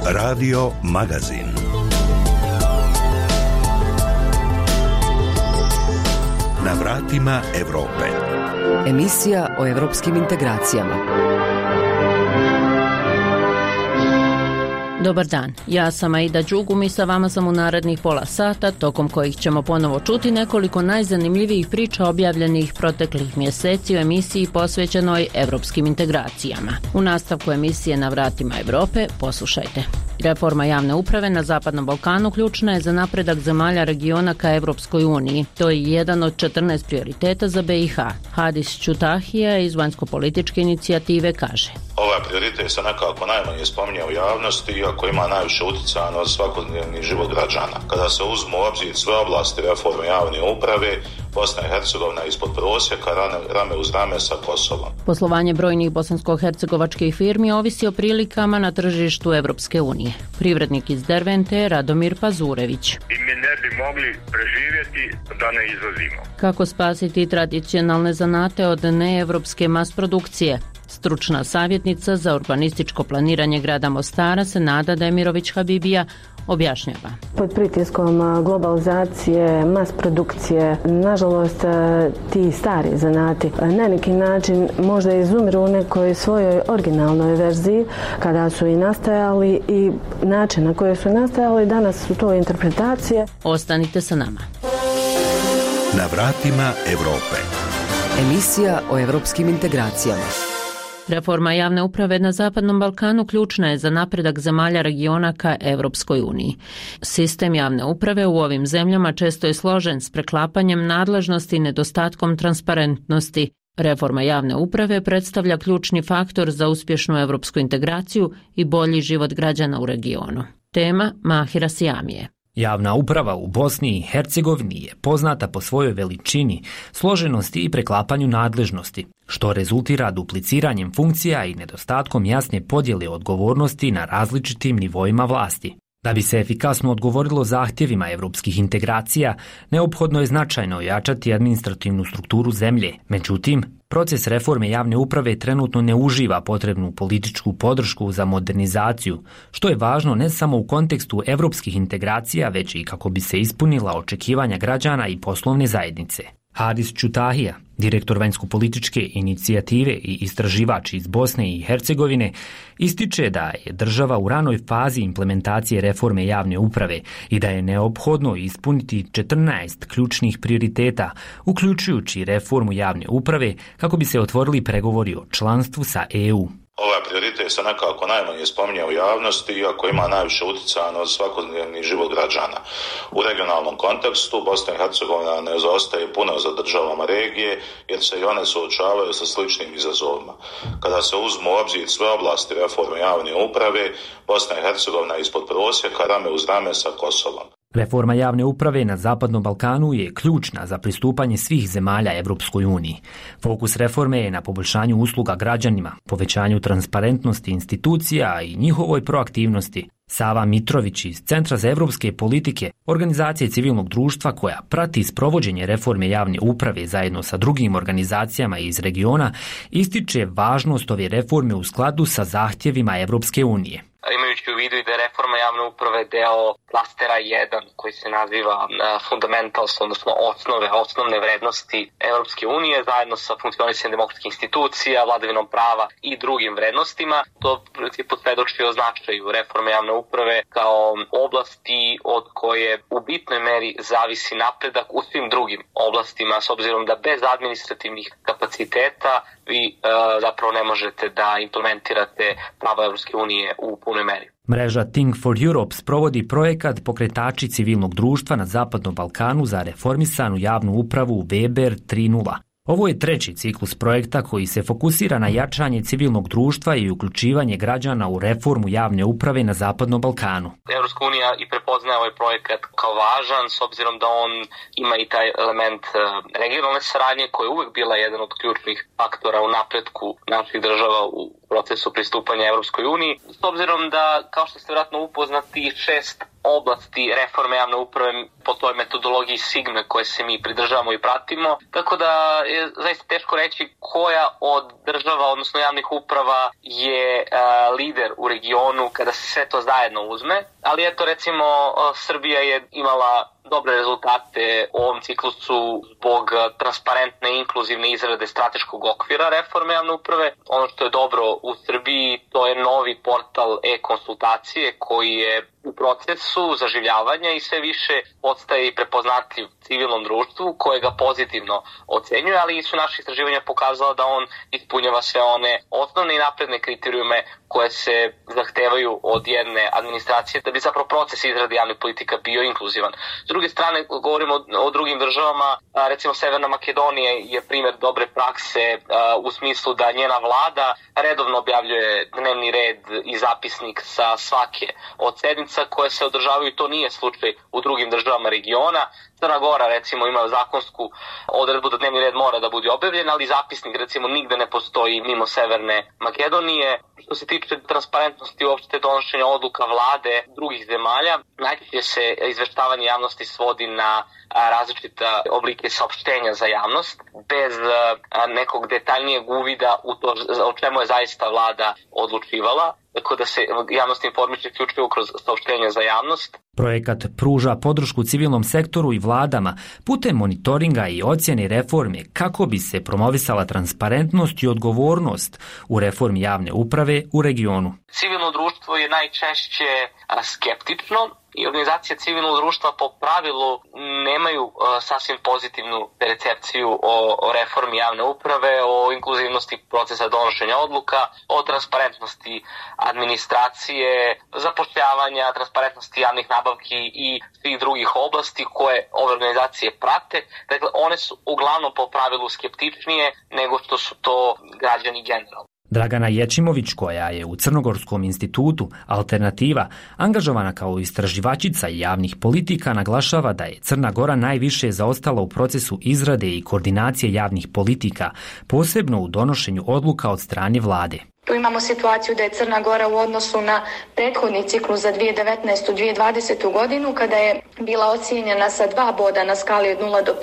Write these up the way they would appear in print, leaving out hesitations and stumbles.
Radio Magazin. Na vratima Europe. Emisija o evropskim integracijama. Dobar dan, ja sam Aida Đugum i sa vama sam u narednih pola sata, tokom kojih ćemo ponovo čuti nekoliko najzanimljivijih priča objavljenih proteklih mjeseci u emisiji posvećenoj evropskim integracijama. U nastavku emisije Na vratima Europe poslušajte. Reforma javne uprave na Zapadnom Balkanu ključna je za napredak zemalja regiona ka Evropskoj uniji. To je jedan od 14 prioriteta za BiH. Hadis Ćutahija iz vanjsko-političke inicijative kaže: Ovaj prioritet se nekako najmanje spominje u javnosti, iako ima najviše utjecaja na svakodnevni život građana. Kada se uzmu u obzir sve oblasti reforme javne uprave, Bosna i Hercegovina ispod prosjeka, rame uz rame sa Kosovom. Poslovanje brojnih bosansko-hercegovačkih firmi ovisi o prilikama na tržištu Evropske unije. Privrednik iz Dervente, Radomir Pazurević. I mi ne bi mogli preživjeti da ne izvozimo. Kako spasiti tradicionalne zanate od neevropske mas produkcije? Stručna savjetnica za urbanističko planiranje grada Mostara Senada Demirović Habibija objašnjava. Pod pritiskom globalizacije, mas produkcije, nažalost ti stari zanati na neki način možda izumiru u nekoj svojoj originalnoj verziji kada su i nastajali i način na koji su nastajali, danas su to interpretacije. Ostanite sa nama. Na vratima Europe. Emisija o evropskim integracijama. Reforma javne uprave na Zapadnom Balkanu ključna je za napredak zemalja regiona ka Evropskoj uniji. Sistem javne uprave u ovim zemljama često je složen s preklapanjem nadležnosti i nedostatkom transparentnosti. Reforma javne uprave predstavlja ključni faktor za uspješnu evropsku integraciju i bolji život građana u regionu. Tema Mahira Sijamije. Javna uprava u Bosni i Hercegovini je poznata po svojoj veličini, složenosti i preklapanju nadležnosti, što rezultira dupliciranjem funkcija i nedostatkom jasne podjele odgovornosti na različitim nivoima vlasti. Da bi se efikasno odgovorilo zahtjevima evropskih integracija, neophodno je značajno ojačati administrativnu strukturu zemlje. Međutim, proces reforme javne uprave trenutno ne uživa potrebnu političku podršku za modernizaciju, što je važno ne samo u kontekstu evropskih integracija, već i kako bi se ispunila očekivanja građana i poslovne zajednice. Hadis Ćutahija, direktor vanjsko-političke inicijative i istraživač iz Bosne i Hercegovine, ističe da je država u ranoj fazi implementacije reforme javne uprave i da je neophodno ispuniti 14 ključnih prioriteta, uključujući reformu javne uprave, kako bi se otvorili pregovori o članstvu sa EU. Ovaj prioritet se nekako najmanje spominje u javnosti, iako ima najviše utjecaja na svakodnevni život građana. U regionalnom kontekstu Bosna i Hercegovina ne zaostaje puno za državama regije, jer se i one suočavaju sa sličnim izazovima. Kada se uzmu u obzir sve oblasti reforme javne uprave, Bosna i Hercegovina ispod prosjeka, rame uz rame sa Kosovom. Reforma javne uprave na Zapadnom Balkanu je ključna za pristupanje svih zemalja Evropskoj uniji. Fokus reforme je na poboljšanju usluga građanima, povećanju transparentnosti institucija i njihovoj proaktivnosti. Sava Mitrović iz Centra za evropske politike, organizacije civilnog društva koja prati sprovođenje reforme javne uprave zajedno sa drugim organizacijama iz regiona, ističe važnost ove reforme u skladu sa zahtjevima Evropske unije. Imajući u vidu i da je reforma javne uprave deo klastera 1 koji se naziva fundamentals, odnosno osnovne vrednosti Evropske unije, zajedno sa funkcionisanjem demokratskih institucija, vladavinom prava i drugim vrednostima. To principu svedoči o značaju reforme javne uprave kao oblasti od koje u bitnoj meri zavisi napredak u svim drugim oblastima, s obzirom da bez administrativnih kapaciteta vi zapravo ne možete da implementirate pravo Evropske unije u punoj meri. Mreža Think for Europe sprovodi projekat Pokretači civilnog društva na Zapadnom Balkanu za reformisanu javnu upravu Weber 3.0. Ovo je treći ciklus projekta koji se fokusira na jačanje civilnog društva i uključivanje građana u reformu javne uprave na Zapadnom Balkanu. Evropska unija i prepoznaje ovaj projekat kao važan, s obzirom da on ima i taj element regionalne saradnje koja je uvek bila jedan od ključnih faktora u napretku naših država u procesu pristupanja Evropskoj uniji. S obzirom da, kao što ste vjerojatno upoznati, 6 oblasti reforme javne uprave po toj metodologiji Sigme koje se mi pridržavamo i pratimo. Tako da je zaista teško reći koja od država, odnosno javnih uprava je lider u regionu kada se sve to zajedno uzme. Ali eto, recimo, Srbija je imala dobre rezultate u ovom ciklusu zbog transparentne i inkluzivne izrade strateškog okvira reforme javne uprave. Ono što je dobro u Srbiji, to je novi portal e-konsultacije koji je u procesu zaživljavanja i sve više postaje i prepoznatljiv civilnom društvu koje ga pozitivno ocenjuje, ali su naše istraživanja pokazala da on ispunjava sve one osnovne i napredne kriterijume koje se zahtevaju od jedne administracije da bi zapravo proces izrade javnih politika bio inkluzivan. S druge strane, govorimo o drugim državama, recimo Severna Makedonija je primjer dobre prakse u smislu da njena vlada redovno objavljuje dnevni red i zapisnik sa svake od sednica koje se održavaju i to nije slučaj u drugim državama regiona. Crna Gora recimo ima zakonsku odredbu da dnevni red mora da bude objavljen, ali zapisnik recimo nigde ne postoji mimo Severne Makedonije. Što se tiče transparentnosti uopšte donošenja odluka vlade drugih zemalja, najčešće se izveštavanje javnosti svodi na različite oblike saopštenja za javnost, bez nekog detaljnijeg uvida u to o čemu je zaista vlada odlučivala, tako da se javnost informiše isključivo kroz saopštenja za javnost. Projekat pruža podršku civilnom sektoru i vladama putem monitoringa i ocjene reforme kako bi se promovisala transparentnost i odgovornost u reformi javne uprave u regionu. Civilno društvo je najčešće skeptično i organizacije civilnog društva po pravilu nemaju sasvim pozitivnu percepciju o reformi javne uprave, o inkluzivnosti procesa donošenja odluka, o transparentnosti administracije, zapošljavanja, transparentnosti javnih nabavki i svih drugih oblasti koje ove organizacije prate. Dakle, one su uglavnom po pravilu skeptičnije nego što su to građani generalno. Dragana Ječimović, koja je u Crnogorskom institutu Alternativa angažovana kao istraživačica javnih politika, naglašava da je Crna Gora najviše zaostala u procesu izrade i koordinacije javnih politika, posebno u donošenju odluka od strane vlade. Tu imamo situaciju da je Crna Gora u odnosu na prethodni ciklus za 2019-2020 godinu, kada je bila ocijenjena sa 2 boda na skali od 0 do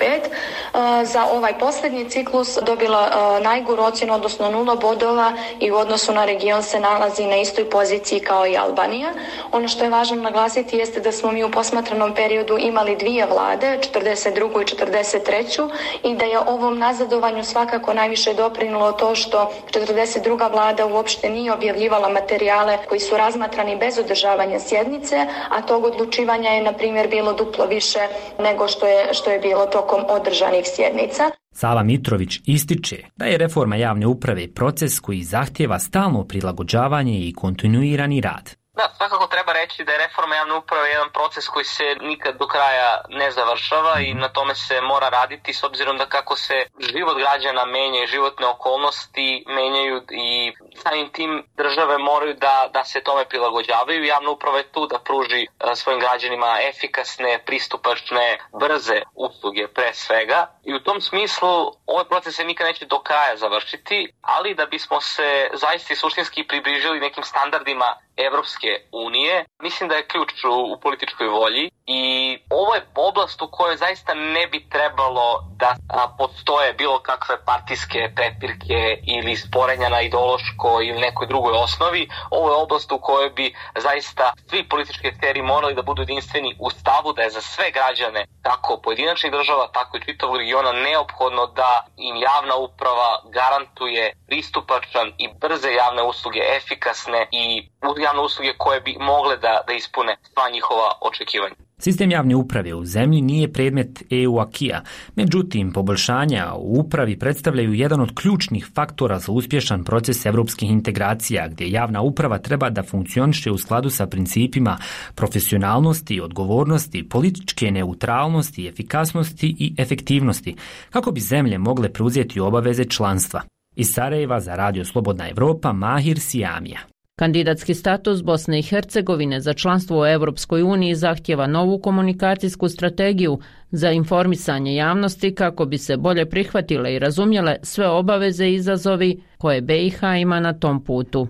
5, za ovaj posljednji ciklus dobila najgoru ocjenu, odnosno 0 bodova i u odnosu na region se nalazi na istoj poziciji kao i Albanija. Ono što je važno naglasiti jeste da smo mi u posmatranom periodu imali 2 vlade, 42. i 43. i da je ovom nazadovanju svakako najviše doprinilo to što 42. vlada uopšte nije objavljivala materijale koji su razmatrani bez održavanja sjednice, a tog odlučivanja je, na primjer, bilo duplo više nego što je bilo tokom održanih sjednica. Sava Mitrović ističe da je reforma javne uprave proces koji zahtjeva stalno prilagođavanje i kontinuirani rad. Da, svakako treba reći da je reforma javne uprave jedan proces koji se nikad do kraja ne završava i na tome se mora raditi s obzirom da kako se život građana menja i životne okolnosti menjaju i samim tim države moraju da se tome prilagođavaju. Javna uprava je tu da pruži svojim građanima efikasne, pristupačne, brze usluge pre svega i u tom smislu ovaj proces se nikad neće do kraja završiti, ali da bismo se zaista suštinski približili nekim standardima Evropske unije, mislim da je ključ u političkoj volji i ovo je oblast u kojoj zaista ne bi trebalo da postoje bilo kakve partijske prepirke ili sporenja na ideološkoj ili nekoj drugoj osnovi. Ovo je oblast u kojoj bi zaista svi politički akteri morali da budu jedinstveni u stavu da je za sve građane, kako pojedinačnih država, tako i čitavog regiona, neophodno da im javna uprava garantuje pristupačan i brze javne usluge, efikasne i javne usluge koje bi mogle da ispune sva njihova očekivanja. Sistem javne uprave u zemlji nije predmet EU acquisa, međutim poboljšanja u upravi predstavljaju jedan od ključnih faktora za uspješan proces evropskih integracija, gdje javna uprava treba da funkcioniše u skladu sa principima profesionalnosti, odgovornosti, političke neutralnosti, efikasnosti i efektivnosti, kako bi zemlje mogle preuzeti obaveze članstva. Iz Sarajeva za Radio Slobodna Evropa, Mahir Sijamija. Kandidatski status Bosne i Hercegovine za članstvo u Europskoj uniji zahtjeva novu komunikacijsku strategiju za informisanje javnosti kako bi se bolje prihvatile i razumjele sve obaveze i izazovi koje BiH ima na tom putu.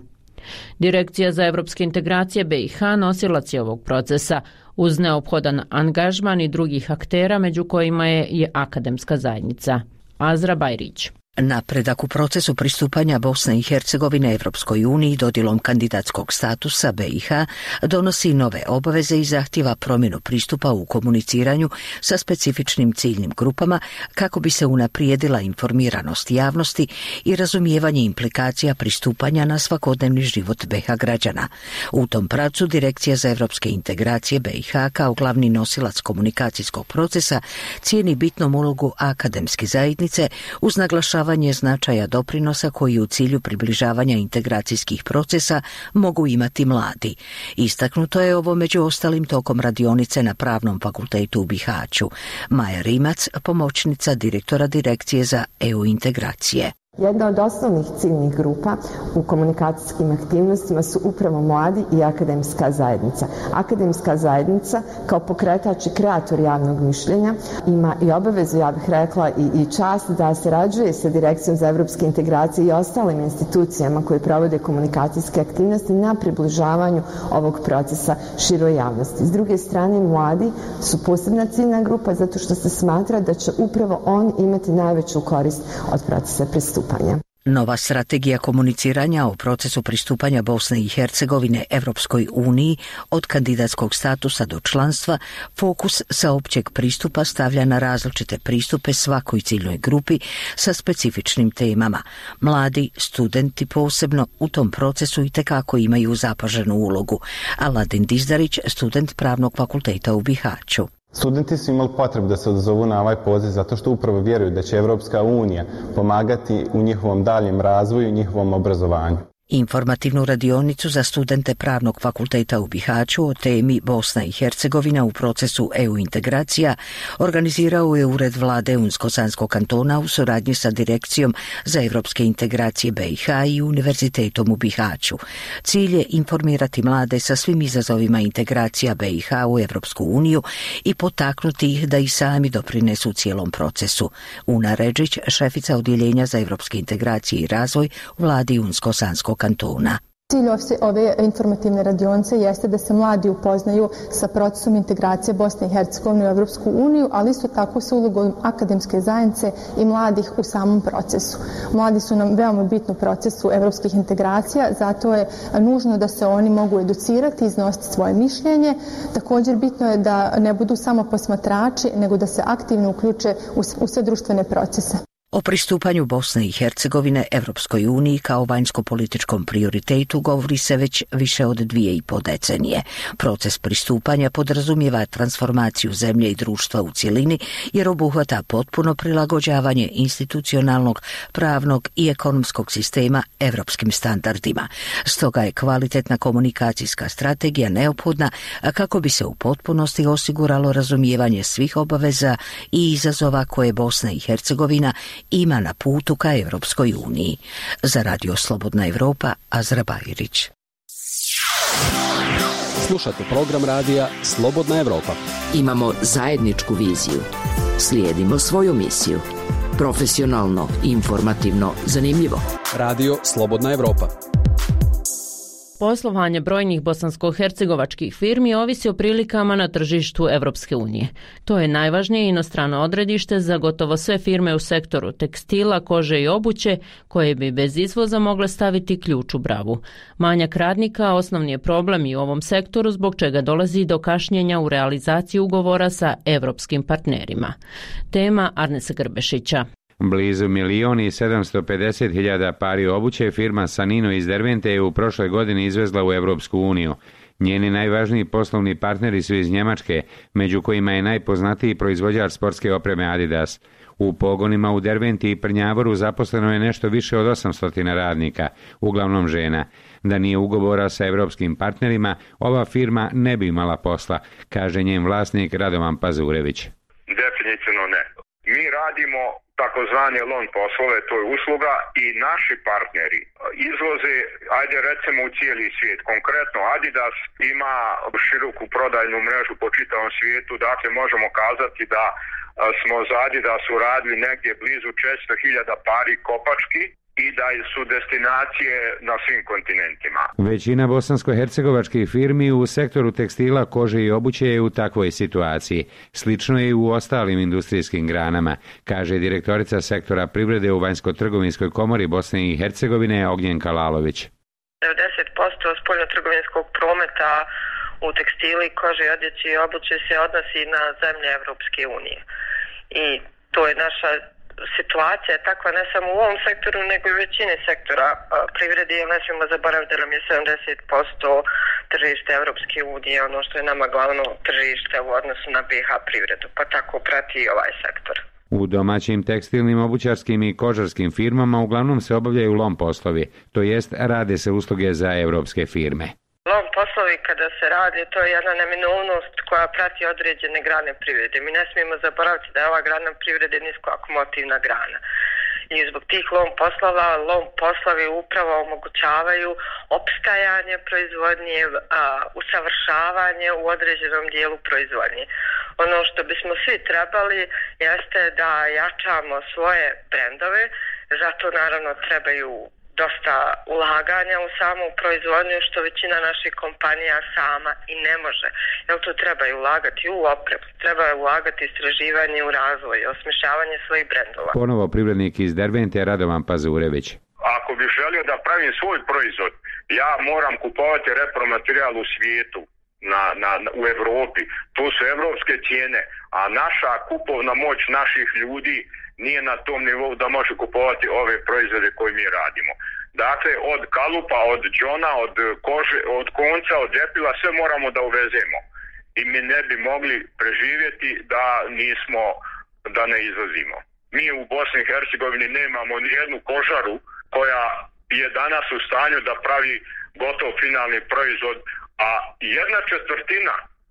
Direkcija za evropske integracije BiH nosilac je ovog procesa, uz neophodan angažman i drugih aktera, među kojima je i akademska zajednica. Azra Bajrić. Napredak u procesu pristupanja Bosne i Hercegovine Evropskoj uniji dodjelom kandidatskog statusa BiH donosi nove obaveze i zahtjeva promjenu pristupa u komuniciranju sa specifičnim ciljnim grupama kako bi se unaprijedila informiranost javnosti i razumijevanje implikacija pristupanja na svakodnevni život BiH građana. U tom pravcu Direkcija za evropske integracije BiH kao glavni nosilac komunikacijskog procesa cijeni bitnom ulogu akademske zajednice uz naglašavanje značaja doprinosa koji u cilju približavanja integracijskih procesa mogu imati mladi. Istaknuto je ovo među ostalim tokom radionice na Pravnom fakultetu u Bihaću. Maja Rimac, pomoćnica direktora Direkcije za EU integracije. Jedna od osnovnih ciljnih grupa u komunikacijskim aktivnostima su upravo mladi i akademska zajednica. Akademska zajednica kao pokretač i kreator javnog mišljenja ima i obavezu, ja bih rekla, i čast da sarađuje sa Direkcijom za evropske integracije i ostalim institucijama koje provode komunikacijske aktivnosti na približavanju ovog procesa široj javnosti. S druge strane, mladi su posebna ciljna grupa zato što se smatra da će upravo on imati najveću korist od procesa pristupanja. Nova strategija komuniciranja o procesu pristupanja Bosne i Hercegovine Evropskoj uniji od kandidatskog statusa do članstva fokus sa općeg pristupa stavlja na različite pristupe svakoj ciljnoj grupi sa specifičnim temama. Mladi, studenti posebno u tom procesu itekako imaju zapaženu ulogu. Aladin Dizdarić, student Pravnog fakulteta u Bihaću. Studenti su imali potrebu da se odazovu na ovaj poziv zato što upravo vjeruju da će Evropska unija pomagati u njihovom daljem razvoju i njihovom obrazovanju. Informativnu radionicu za studente Pravnog fakulteta u Bihaću o temi Bosna i Hercegovina u procesu EU integracija organizirao je Ured vlade Unsko-Sanskog kantona u suradnji sa Direkcijom za evropske integracije BiH i Univerzitetom u Bihaću. Cilj je informirati mlade sa svim izazovima integracija BiH u Evropsku uniju i potaknuti ih da i sami doprinesu cijelom procesu. Una Redžić, šefica Odjeljenja za evropske integracije i razvoj u vladi Unsko-Sanskog kantona. Cilj ove informativne radionice jeste da se mladi upoznaju sa procesom integracije Bosne i Hercegovine u Evropsku uniju, ali isto tako sa ulogom akademske zajednice i mladih u samom procesu. Mladi su nam veoma bitni u procesu evropskih integracija, zato je nužno da se oni mogu educirati i iznositi svoje mišljenje. Također bitno je da ne budu samo posmatrači, nego da se aktivno uključe u sve društvene procese. O pristupanju Bosne i Hercegovine Evropskoj uniji kao vanjsko-političkom prioritetu govori se već više od 2,5 decenije. Proces pristupanja podrazumijeva transformaciju zemlje i društva u cjelini jer obuhvata potpuno prilagođavanje institucionalnog, pravnog i ekonomskog sistema evropskim standardima. Stoga je kvalitetna komunikacijska strategija neophodna kako bi se u potpunosti osiguralo razumijevanje svih obaveza i izazova koje Bosna i Hercegovina ima na putu ka Evropskoj uniji. Za Radio Slobodna Evropa, Azra Bajrić. Slušate program radija Slobodna Evropa. Imamo zajedničku viziju. Slijedimo svoju misiju. Profesionalno, informativno, zanimljivo. Radio Slobodna Evropa. Poslovanje brojnih bosansko-hercegovačkih firmi ovisi o prilikama na tržištu Evropske unije. To je najvažnije inostrano odredište za gotovo sve firme u sektoru tekstila, kože i obuće, koje bi bez izvoza mogle staviti ključ u bravu. Manjak radnika osnovni je problem i u ovom sektoru, zbog čega dolazi do kašnjenja u realizaciji ugovora sa evropskim partnerima. Tema Arnesa Grbešića. Blizu 1.750.000 pari obuće firma Sanino iz Dervente je u prošloj godini izvezla u Evropsku uniju. Njeni najvažniji poslovni partneri su iz Njemačke, među kojima je najpoznatiji proizvođač sportske opreme Adidas. U pogonima u Derventi i Prnjavoru zaposleno je nešto više od 800 radnika, uglavnom žena. Da nije ugovora sa evropskim partnerima, ova firma ne bi imala posla, kaže njen vlasnik Radovan Pazurević. Definitivno ne. Mi radimo takozvane lon poslove, to je usluga, i naši partneri izvoze, ajde recimo u cijeli svijet. Konkretno Adidas ima široku prodajnu mrežu po čitavom svijetu, dakle možemo kazati da smo za Adidas uradili negdje blizu 400.000 pari kopački i da su destinacije na svim kontinentima. Većina bosansko-hercegovačkih firmi u sektoru tekstila, kože i obuće je u takvoj situaciji. Slično je i u ostalim industrijskim granama, kaže direktorica sektora privrede u Vanjsko-trgovinskoj komori Bosne i Hercegovine Ognjenka Lalović. 90% spoljnotrgovinskog prometa u tekstili, kože, odjeći i obuće se odnosi na zemlje Evropske unije. I to je naša situacija je takva ne samo u ovom sektoru, nego i u većini sektora privrede, jer ne smijemo zaboraviti da nam je 70% tržište Evropske unije, ono što je nama glavno tržište u odnosu na BiH privredu, pa tako prati i ovaj sektor. U domaćim tekstilnim, obućarskim i kožarskim firmama uglavnom se obavljaju lom poslovi, to jest rade se usluge za evropske firme. Lom poslovi kada se radi, to je jedna neminovnost koja prati određene grane privrede. Mi ne smijemo zaboraviti da je ova grana privrede niskoakumotivna grana. I zbog tih lom poslovi upravo omogućavaju opstajanje proizvodnje, usavršavanje u određenom dijelu proizvodnje. Ono što bismo svi trebali jeste da jačamo svoje brendove, zato naravno trebaju dosta ulaganja u samu proizvodnju, što većina naših kompanija sama i ne može. Jer tu treba ulagati u opremu, treba ulagati istraživanje u razvoj, osmišljavanje svojih brendova. Ponovo privrednik iz Dervente Radovan Pazurević. Ako bih želio da pravim svoj proizvod, ja moram kupovati repromaterijal u svijetu, u Evropi. Tu su evropske cijene, a naša kupovna moć naših ljudi nije na tom nivou da može kupovati ove proizvode koje mi radimo. Dakle, od kalupa, od džona, od kože, od konca, od ljepila, sve moramo da uvezemo. I mi ne bi mogli preživjeti da ne izvozimo. Mi u Bosni i Hercegovini nemamo ni jednu kožaru koja je danas u stanju da pravi gotov finalni proizvod, a 1/4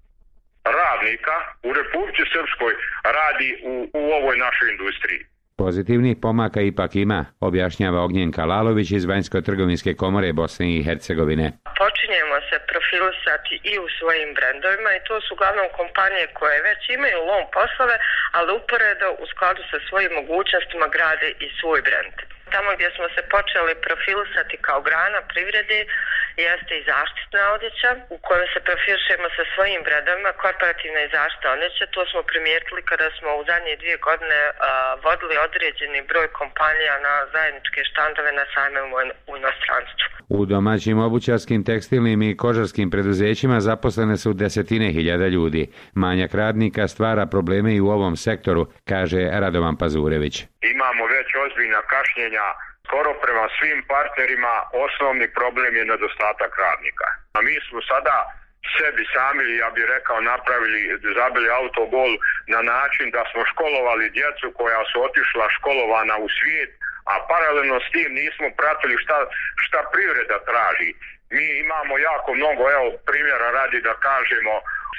radnika u Republici Srpskoj radi u ovoj našoj industriji. Pozitivnih pomaka ipak ima, objašnjava Ognjenka Lalović iz Vanjsko-trgovinske komore Bosne i Hercegovine. Počinjemo se profilisati i u svojim brendovima i to su uglavnom kompanije koje već imaju lom poslove, ali uporedo u skladu sa svojim mogućnostima grade i svoj brend. Tamo gdje smo se počeli profilisati kao grana privrede jeste i zaštitna odjeća u kojoj se profilišemo sa svojim brendovima, korporativna i zaštitna odjeća. To smo primijetili kada smo u zadnje 2 godine vodili određeni broj kompanija na zajedničke štandove na sajmovima u inostranstvu. U domaćim obućarskim, tekstilnim i kožarskim preduzećima zaposlene su desetine hiljada ljudi. Manjak radnika stvara probleme i u ovom sektoru, kaže Radovan Pazurević. Imamo već ozbiljna kašnjenja, skoro prema svim partnerima osnovni problem je nedostatak radnika. A mi smo sada sebi sami, ja bih rekao, zabili autogol na način da smo školovali djecu koja su otišla školovana u svijet, a paralelno s tim nismo pratili šta privreda traži. Mi imamo jako mnogo, evo primjera radi da kažemo,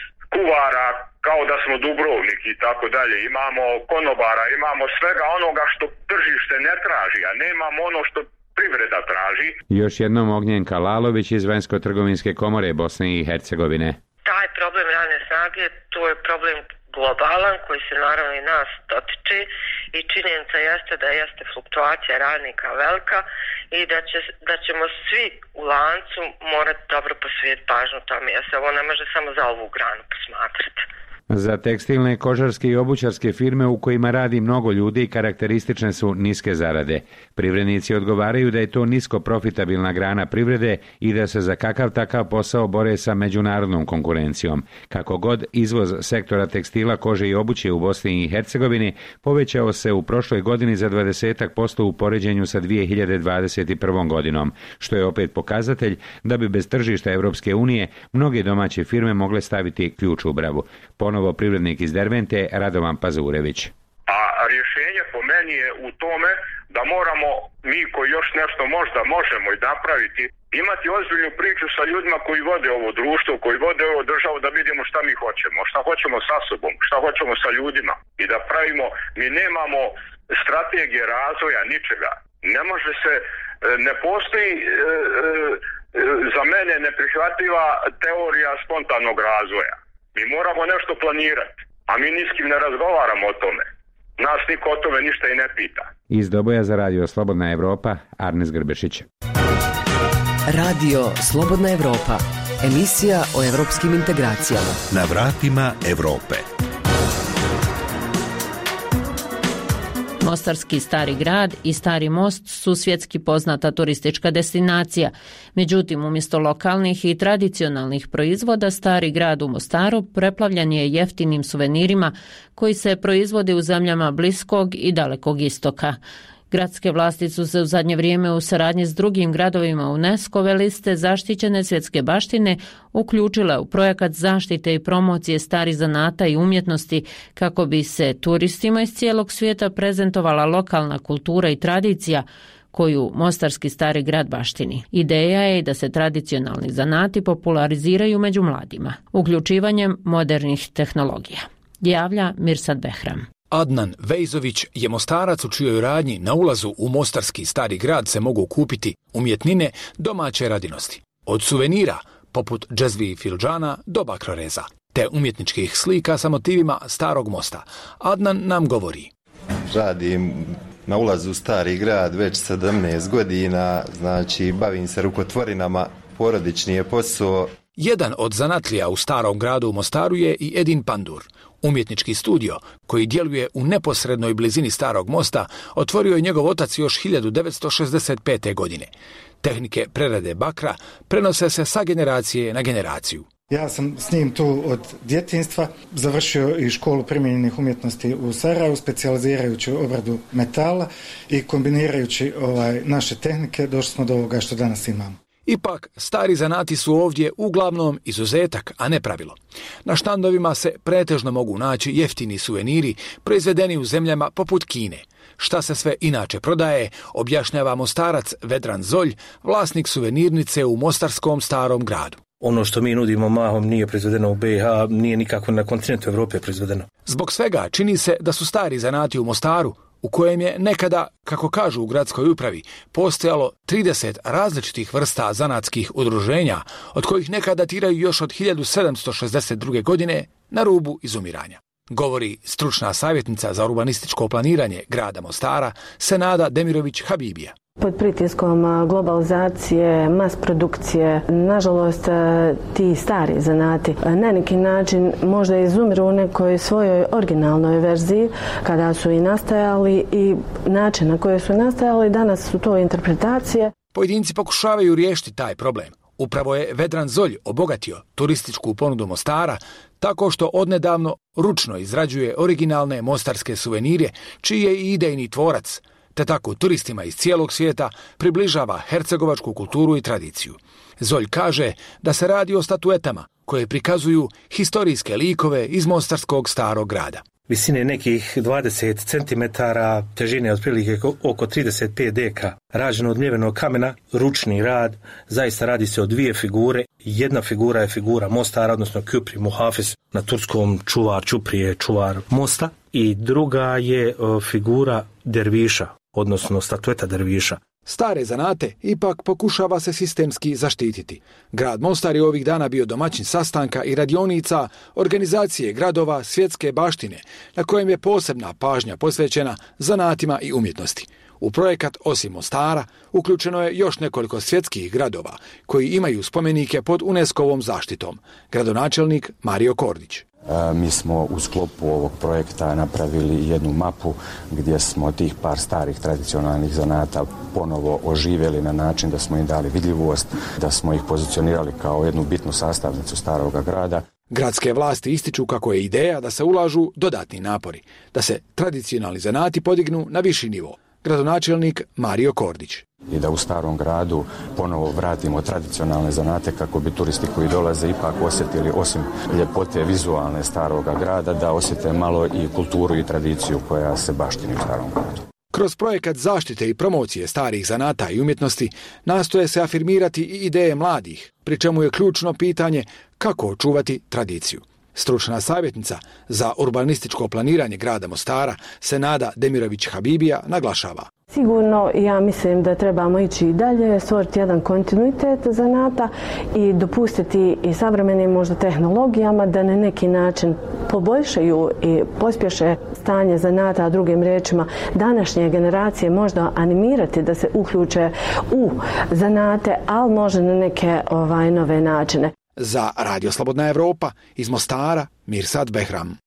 kuvara kao da smo Dubrovnik i tako dalje. Imamo konobara, imamo svega onoga što tržište ne traži, a nemamo ono što privreda traži. Još jednom Ognjenka Lalović iz Vanjsko-trgovinske komore Bosne i Hercegovine. Taj problem radne snage, to je problem globalan koji se naravno i nas dotiče i činjenica jeste da jeste fluktuacija radnika velika i da ćemo svi u lancu morati dobro posvetiti pažnju tome, jer se ovo ne može samo za ovu granu posmatrati. Za tekstilne, kožarske i obućarske firme u kojima radi mnogo ljudi karakteristične su niske zarade. Privrednici odgovaraju da je to nisko profitabilna grana privrede i da se za kakav takav posao bore sa međunarodnom konkurencijom. Kako god, izvoz sektora tekstila, kože i obuće u Bosni i Hercegovini povećao se u prošloj godini za 20% u poređenju sa 2021. godinom, što je opet pokazatelj da bi bez tržišta Evropske unije mnoge domaće firme mogle staviti ključ u bravu. Ponovo privrednik iz Dervente Radovan Pazurević. A rješenje po meni je u tome da moramo, mi koji još nešto možda možemo i napraviti, imati ozbiljnu priču sa ljudima koji vode ovo društvo, koji vode ovo državu, da vidimo šta mi hoćemo, šta hoćemo sa sobom, šta hoćemo sa ljudima i da pravimo, mi nemamo strategije razvoja, ničega. Ne može se, ne postoji za mene neprihvatljiva teorija spontanog razvoja. Mi moramo nešto planirati, a mi ni s kim ne razgovaramo o tome. Nas niko o tome ništa i ne pita. Iz Doboja za Radio Slobodna Evropa, Arnes Grbešić. Radio Slobodna Evropa, emisija o evropskim integracijama. Na vratima Evrope. Mostarski Stari grad i Stari most su svjetski poznata turistička destinacija. Međutim, umjesto lokalnih i tradicionalnih proizvoda, Stari grad u Mostaru preplavljen je jeftinim suvenirima koji se proizvode u zemljama Bliskog i Dalekog istoka. Gradske vlasti su se u zadnje vrijeme u saradnji s drugim gradovima UNESCO-ve liste zaštićene svjetske baštine uključile u projekat zaštite i promocije starih zanata i umjetnosti kako bi se turistima iz cijelog svijeta prezentovala lokalna kultura i tradicija koju Mostarski Stari grad baštini. Ideja je da se tradicionalni zanati populariziraju među mladima, uključivanjem modernih tehnologija. Javlja Mirsad Behram. Adnan Vejzović je Mostarac u čijoj radnji na ulazu u Mostarski Stari grad se mogu kupiti umjetnine domaće radinosti. Od suvenira, poput džezvi i filđana, do bakroreza, te umjetničkih slika sa motivima Starog mosta. Adnan nam govori. Radim na ulazu u Stari grad već 17 godina, znači bavim se rukotvorinama, porodični je posao. Jedan od zanatlija u Starom gradu u Mostaru je i Edin Pandur. Umjetnički studio, koji djeluje u neposrednoj blizini Starog mosta, otvorio je njegov otac još 1965. godine. Tehnike prerade bakra prenose se sa generacije na generaciju. Ja sam s njim tu od djetinjstva, završio i školu primijenjenih umjetnosti u Sarajevu, specijalizirajući obradu metala i kombinirajući naše tehnike došli smo do ovoga što danas imamo. Ipak, stari zanati su ovdje uglavnom izuzetak, a ne pravilo. Na štandovima se pretežno mogu naći jeftini suveniri proizvedeni u zemljama poput Kine. Šta se sve inače prodaje, objašnjava Mostarac Vedran Zolj, vlasnik suvenirnice u Mostarskom Starom gradu. Ono što mi nudimo mahom nije proizvedeno u BiH, nije nikako na kontinentu Evrope proizvedeno. Zbog svega čini se da su stari zanati u Mostaru, u kojem je nekada, kako kažu u gradskoj upravi, postojalo 30 različitih vrsta zanatskih udruženja, od kojih neka datiraju još od 1762. godine, na rubu izumiranja. Govori stručna savjetnica za urbanističko planiranje grada Mostara, Senada Demirović Habibija. Pod pritiskom globalizacije, mas produkcije, nažalost ti stari zanati na neki način možda izumiru u nekoj svojoj originalnoj verziji kada su i nastajali i način na koji su nastajali, danas su to interpretacije. Pojedinci pokušavaju riješiti taj problem. Upravo je Vedran Zolj obogatio turističku ponudu Mostara tako što odnedavno ručno izrađuje originalne mostarske suvenire, čiji je i idejni tvorac, te tako turistima iz cijelog svijeta približava hercegovačku kulturu i tradiciju. Zolj kaže da se radi o statuetama koje prikazuju historijske likove iz Mostarskog Starog grada. Visine nekih 20 cm, težine otprilike oko 35 deka, rađeno od mljevenog kamena, ručni rad, zaista radi se o dvije figure. Jedna figura je figura Mostara, odnosno Küpri Muhafis, na turskom čuvar, Čuprije čuvar mosta, i druga je figura derviša, odnosno statueta derviša. Stare zanate ipak pokušava se sistemski zaštititi. Grad Mostar je ovih dana bio domaćin sastanka i radionica organizacije gradova svjetske baštine, na kojem je posebna pažnja posvećena zanatima i umjetnosti. U projekat osim Mostara uključeno je još nekoliko svjetskih gradova koji imaju spomenike pod UNESCO-ovom zaštitom. Gradonačelnik Mario Kordić. Mi smo u sklopu ovog projekta napravili jednu mapu gdje smo tih par starih tradicionalnih zanata ponovo oživjeli na način da smo im dali vidljivost, da smo ih pozicionirali kao jednu bitnu sastavnicu Staroga grada. Gradske vlasti ističu kako je ideja da se ulažu dodatni napori, da se tradicionalni zanati podignu na viši nivo. Gradonačelnik Mario Kordić. I da u Starom gradu ponovo vratimo tradicionalne zanate kako bi turisti koji dolaze ipak osjetili, osim ljepote vizualne Staroga grada, da osjete malo i kulturu i tradiciju koja se baštini u Starom gradu. Kroz projekat zaštite i promocije starih zanata i umjetnosti nastoje se afirmirati i ideje mladih, pri čemu je ključno pitanje kako očuvati tradiciju. Stručna savjetnica za urbanističko planiranje grada Mostara, Senada Demirović Habibija, naglašava. S Sigurno ja mislim da trebamo ići i dalje, stvoriti jedan kontinuitet zanata i dopustiti i savremenim možda tehnologijama da na neki način poboljšaju i pospješe stanje zanata, a drugim riječima današnje generacije možda animirati da se uključe u zanate, ali možda na neke nove načine. Za Radio Slobodna Evropa iz Mostara, Mirsad Behram.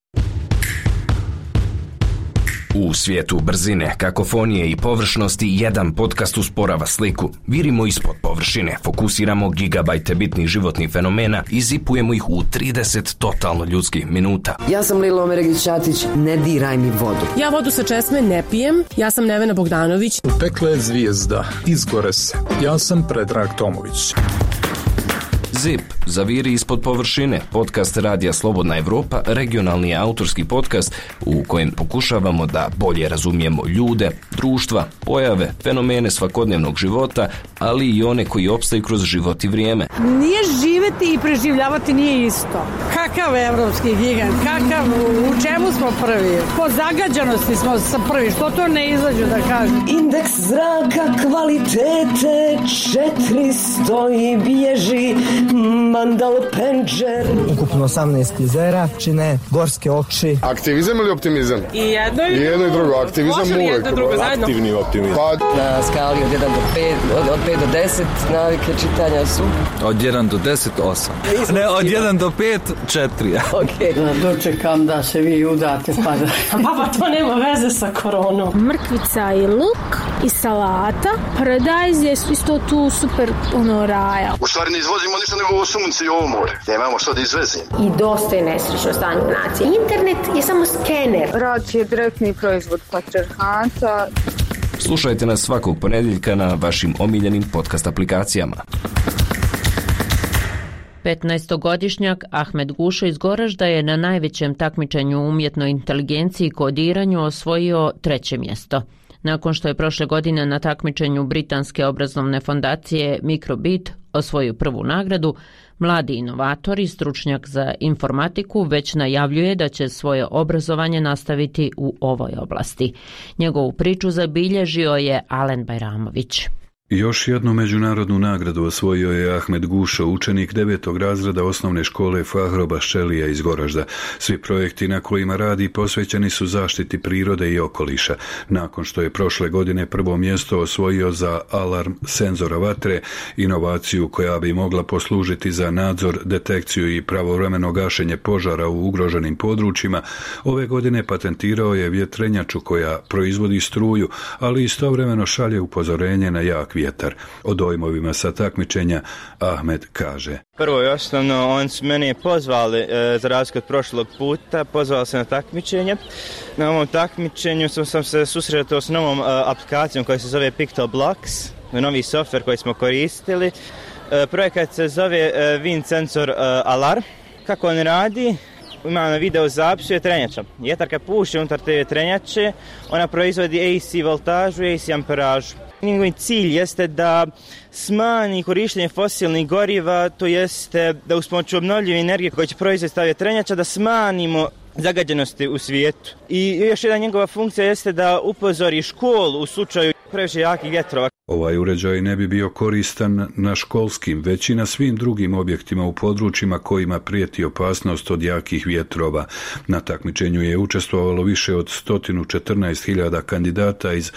U svijetu brzine, kakofonije i površnosti jedan podcast usporava sliku. Virimo ispod površine, fokusiramo gigabajte bitnih životnih fenomena i zipujemo ih u 30 totalno ljudskih minuta. Ja sam Lilo Omeregić-Ćatić, ne diraj mi vodu. Ja vodu sa česme ne pijem, ja sam Nevena Bogdanović. U pekle zvijezda, izgore se. Ja sam Predrag Tomović. ZIP, zaviri ispod površine, podcast Radija Slobodna Evropa, regionalni autorski podcast u kojem pokušavamo da bolje razumijemo ljude, društva, pojave, fenomene svakodnevnog života, ali i one koji opstaju kroz život i vrijeme. Nije živjeti i preživljavati nije isto. Kakav evropski gigant, u čemu smo prvi? Po zagađenosti smo prvi, što to ne izađu da kažem? Indeks zraka kvalitete 400 i bježi Mandal Penđer. Ukupno 18 jezera čine gorske oči. Aktivizam ili optimizam? I jedno i drugo. Aktivizam uvijek. Aktivni optimizam. Na skali od 1 do 5, od 5 do 10 navike čitanja su? Od 1 do 10, 8. Ne, od 1 do 5, 4. Ok. Dočekam da se vi udate pa da... Baba, to nema veze sa koronom. Mrkvica i luk i salata. Paradajz je isto tu super raja. U stvari ne izvozimo ništa nego ovo sunce i ovo more. Nemamo što da izvezimo. I dosta je nesrećno stanje u naciji. Internet je samo skener. Rad je direktni proizvod patrijarhata. Slušajte nas svakog ponedjeljka na vašim omiljenim podcast aplikacijama. 15-godišnjak Ahmed Gušo iz Goražda je na najvećem takmičenju u umjetnoj inteligenciji i kodiranju osvojio 3. mjesto. Nakon što je prošle godine na takmičenju britanske obrazovne fondacije Microbit osvojio prvu nagradu, mladi inovator i stručnjak za informatiku već najavljuje da će svoje obrazovanje nastaviti u ovoj oblasti. Njegovu priču zabilježio je Alen Bajramović. Još jednu međunarodnu nagradu osvojio je Ahmed Gušo, učenik 9. razreda osnovne škole Fahroba Šelija iz Goražda. Svi projekti na kojima radi posvećeni su zaštiti prirode i okoliša. Nakon što je prošle godine prvo mjesto osvojio za alarm senzora vatre, inovaciju koja bi mogla poslužiti za nadzor, detekciju i pravovremeno gašenje požara u ugroženim područjima, ove godine patentirao je vjetrenjaču koja proizvodi struju, ali istovremeno šalje upozorenje na jak vjetar. O dojmovima sa takmičenja Ahmed kaže: Prvo i osnovno, oni su mene pozvali, za razliku od prošlog puta, pozvali se na takmičenje. Na ovom takmičenju sam se susretao s novom aplikacijom koja se zove PictoBlocks, novi softver koji smo koristili. Projekat se zove Wind Sensor Alarm. Kako on radi? Ima na video zapisu je trenjača. Vjetar kad puše unutar te vjetrenjače, ona proizvodi AC voltažu i AC amperažu. Njegov cilj jeste da smanji korištenje fosilnih goriva, to jeste da uz pomoću obnovljive energije koje će proizvesti ta vjetrenjača da smanjimo zagađenosti u svijetu. I još jedna njegova funkcija jeste da upozori školu u slučaju previše jakih vjetrova. Ovaj uređaj ne bi bio koristan na školskim, već i na svim drugim objektima u područjima kojima prijeti opasnost od jakih vjetrova. Na takmičenju je učestvovalo više od 114.000 kandidata iz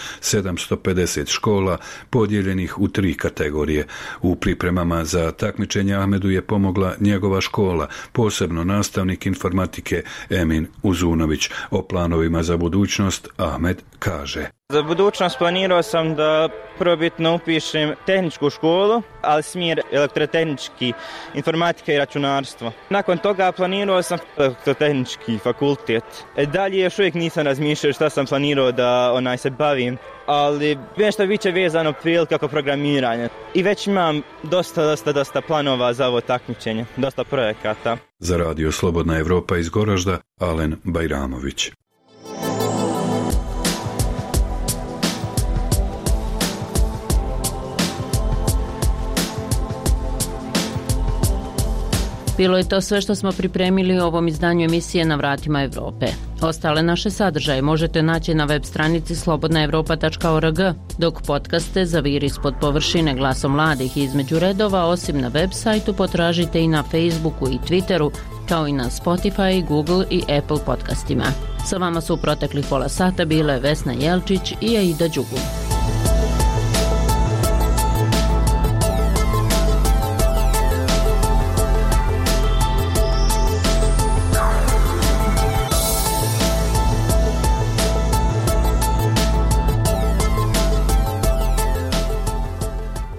750 škola, podijeljenih u 3 kategorije. U pripremama za takmičenje Ahmedu je pomogla njegova škola, posebno nastavnik informatike Emin Uzunović. O planovima za budućnost Ahmed kaže: Za budućnost planirao sam da probitno upišem tehničku školu, ali smjer elektrotehnički, informatika i računarstvo. Nakon toga planirao sam elektrotehnički fakultet. Dalje još uvijek nisam razmišljao šta sam planirao da se bavim, ali nešto biće vezano prije kako programiranje. I već imam dosta planova za ovo takmičenje, dosta projekata. Za Radio Slobodna Evropa iz Goražda, Alen Bajramović. Bilo je to sve što smo pripremili u ovom izdanju emisije Na vratima Evrope. Ostale naše sadržaje možete naći na web stranici slobodnaevropa.org, dok podcaste Zaviri ispod površine glasom mladih između redova, osim na web sajtu, potražite i na Facebooku i Twitteru, kao i na Spotify, Google i Apple podcastima. Sa vama su u proteklih pola sata bile Vesna Jelčić i Aida Đugum.